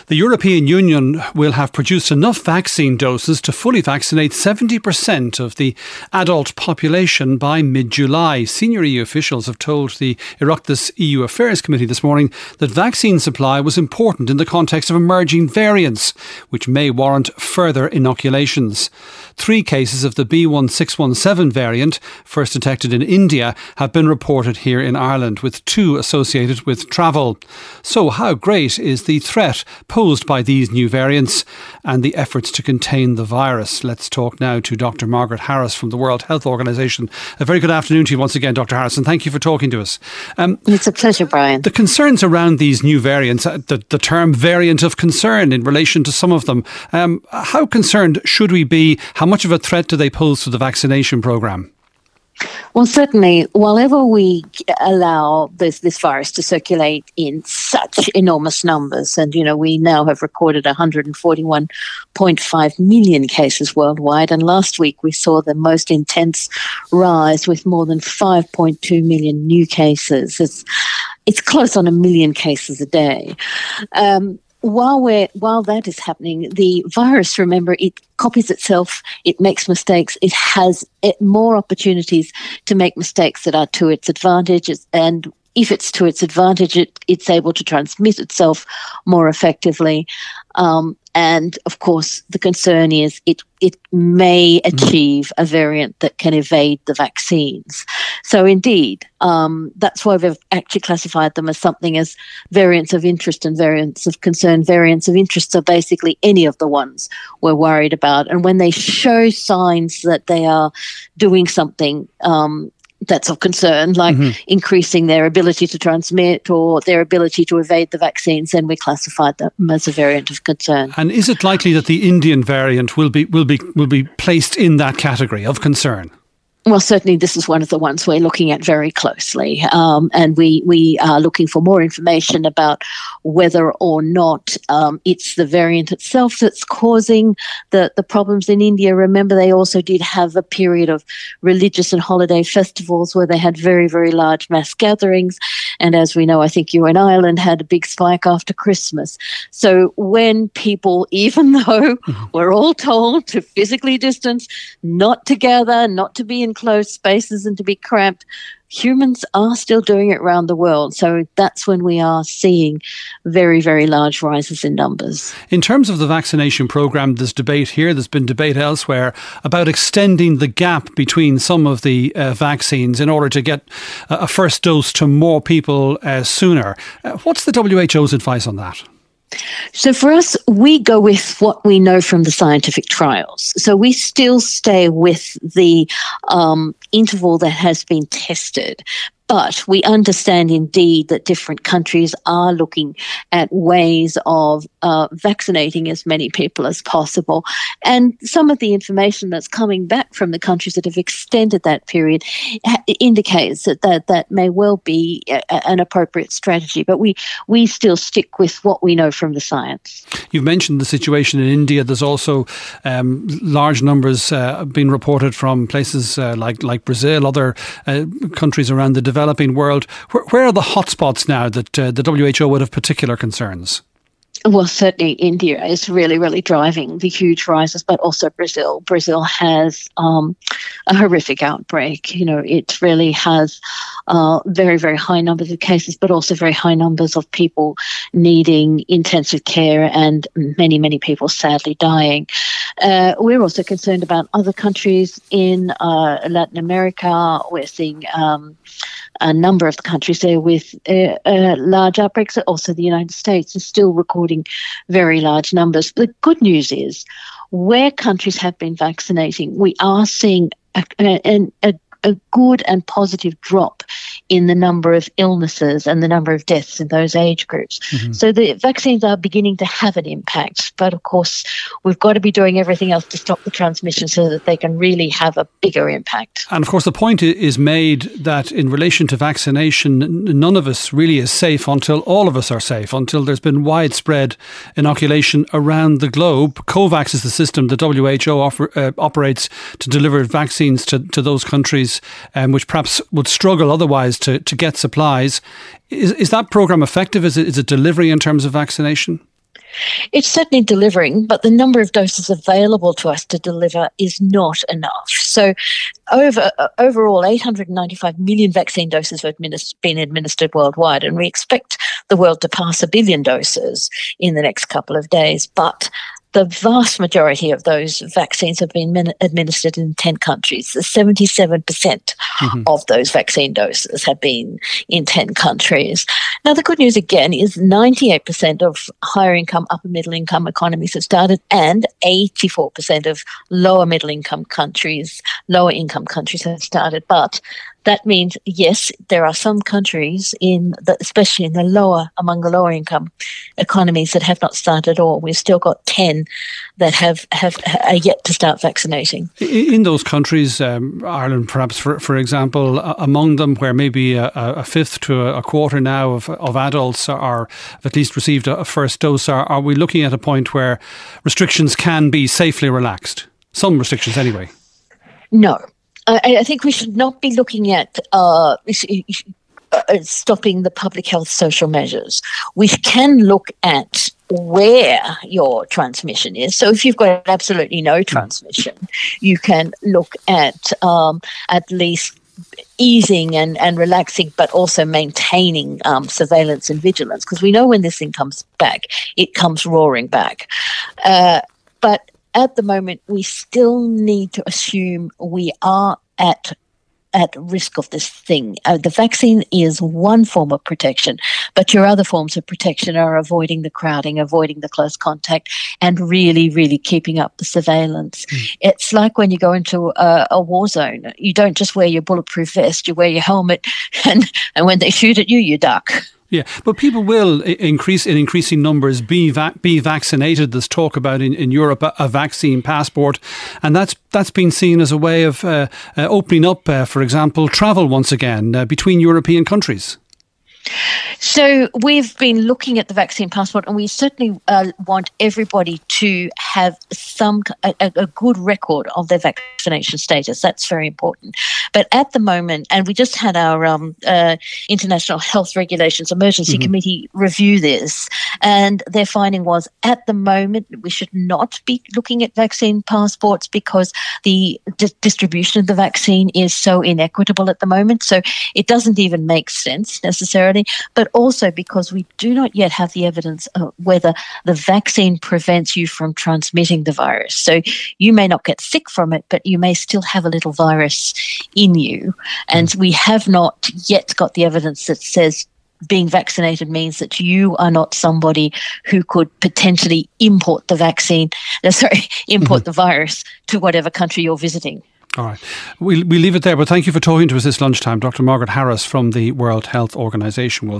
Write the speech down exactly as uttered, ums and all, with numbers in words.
The European Union will have produced enough vaccine doses to fully vaccinate seventy percent of the adult population by mid-July. Senior E U officials have told the Oireachtas E U Affairs Committee this morning that vaccine supply was important in the context of emerging variants, which may warrant further inoculations. Three cases of the B one six one seven variant, first detected in India, have been reported here in Ireland, with two associated with travel. So how great is the threat posed by these new variants and the efforts to contain the virus? Let's talk now to Doctor Margaret Harris from the World Health Organization. A very good afternoon to you once again, Doctor Harris, and thank you for talking to us. Um, it's a pleasure, Brian. The concerns around these new variants, uh, the, the term variant of concern in relation to some of them, um, how concerned should we be? How much of a threat do they pose to the vaccination programme? Well, certainly, whenever we allow this, this virus to circulate in such enormous numbers, and, you know, we now have recorded one hundred forty-one point five million cases worldwide, and last week we saw the most intense rise with more than five point two million new cases. It's, it's close on a million cases a day. Um, While we're while that is happening, the virus, remember, it copies itself, it makes mistakes, it has it, more opportunities to make mistakes that are to its advantage, and if it's to its advantage, it, it's able to transmit itself more effectively. Um, and, of course, the concern is it, it may achieve a variant that can evade the vaccines. So, indeed, um, that's why we've actually classified them as something as variants of interest and variants of concern. Variants of interest are basically any of the ones we're worried about. And when they show signs that they are doing something um that's of concern, like mm-hmm. increasing their ability to transmit or their ability to evade the vaccines, then we classified them as a variant of concern. And is it likely that the Indian variant will be will be will be placed in that category of concern? Well, certainly this is one of the ones we're looking at very closely, um, and we, we are looking for more information about whether or not um, it's the variant itself that's causing the, the problems in India. Remember, they also did have a period of religious and holiday festivals where they had very, very large mass gatherings, and as we know, I think you in Ireland had a big spike after Christmas. So when people, even though we're all told to physically distance, not to gather, not to be in closed spaces and to be cramped, humans are still doing it around the world. So that's when we are seeing very, very large rises in numbers. In terms of the vaccination programme, there's debate here, there's been debate elsewhere about extending the gap between some of the uh, vaccines in order to get a first dose to more people uh, sooner. Uh, what's the W H O's advice on that? So for us, we go with what we know from the scientific trials. So we still stay with the um, interval that has been tested. But we understand indeed that different countries are looking at ways of uh, vaccinating as many people as possible. And some of the information that's coming back from the countries that have extended that period ha- indicates that, that that may well be a, an appropriate strategy. But we, we still stick with what we know from the science. You've mentioned the situation in India. There's also um, large numbers uh, being reported from places uh, like, like Brazil, other uh, countries around the developing world. Where, where are the hotspots now that uh, the W H O would have particular concerns? Well, certainly India is really, really driving the huge rises, but also Brazil. Brazil has um, a horrific outbreak. You know, it really has uh, very, very high numbers of cases, but also very high numbers of people needing intensive care and many, many people sadly dying. Uh, we're also concerned about other countries in uh, Latin America. We're seeing um, a number of the countries there with uh, uh, large outbreaks. Also, the United States is still recording very large numbers. The good news is, where countries have been vaccinating, we are seeing a, a, a, a good and positive drop in the number of illnesses and the number of deaths in those age groups. Mm-hmm. So the vaccines are beginning to have an impact. But of course, we've got to be doing everything else to stop the transmission so that they can really have a bigger impact. And of course, the point is made that in relation to vaccination, none of us really is safe until all of us are safe, until there's been widespread inoculation around the globe. COVAX is the system the W H O offer, uh, operates to deliver vaccines to, to those countries um, which perhaps would struggle otherwise to, to get supplies. Is, is that programme effective? Is it, is it delivery in terms of vaccination? It's certainly delivering, but the number of doses available to us to deliver is not enough. So over uh, overall, eight hundred ninety-five million vaccine doses have administ- been administered worldwide, and we expect the world to pass a billion doses in the next couple of days. But the vast majority of those vaccines have been min- administered in ten countries. The seventy-seven percent mm-hmm. of those vaccine doses have been in ten countries. Now, the good news again is ninety-eight percent of higher income, upper middle income economies have started, and eighty-four percent of lower middle income countries, lower income countries have started. But that means, yes, there are some countries, in the, especially in the lower, among the lower income economies, that have not started at all. We've still got ten that have, have are yet to start vaccinating. In those countries, um, Ireland perhaps, for, for example, among them where maybe a, a fifth to a quarter now of, of adults are have at least received a first dose, are, are we looking at a point where restrictions can be safely relaxed? Some restrictions anyway. No. I think we should not be looking at uh, stopping the public health social measures. We can look at where your transmission is. So if you've got absolutely no transmission, you can look at um, at least easing and, and relaxing, but also maintaining um, surveillance and vigilance, because we know when this thing comes back, it comes roaring back. Uh, but at the moment, we still need to assume we are at at risk of this thing. Uh, the vaccine is one form of protection, but your other forms of protection are avoiding the crowding, avoiding the close contact, and really, really keeping up the surveillance. Mm. It's like when you go into a, a war zone. You don't just wear your bulletproof vest, you wear your helmet, and, and when they shoot at you, you duck. Yeah, but people will increase in increasing numbers be va- be vaccinated. There's talk about in, in Europe a, a vaccine passport, and that's that's been seen as a way of uh, uh, opening up, uh, for example, travel once again uh, between European countries. So we've been looking at the vaccine passport, and we certainly uh, want everybody to have some a, a good record of their vaccination status. That's very important. But at the moment, and we just had our um, uh, International Health Regulations Emergency mm-hmm. Committee review this, and their finding was at the moment we should not be looking at vaccine passports because the di- distribution of the vaccine is so inequitable at the moment. So it doesn't even make sense necessarily, but also because we do not yet have the evidence of whether the vaccine prevents you from transmitting the virus. So you may not get sick from it, but you may still have a little virus in you. And we have not yet got the evidence that says being vaccinated means that you are not somebody who could potentially import the vaccine, uh, sorry, import mm-hmm. the virus to whatever country you're visiting. All right. We'll, we'll leave it there, but thank you for talking to us this lunchtime. Doctor Margaret Harris from the World Health Organization will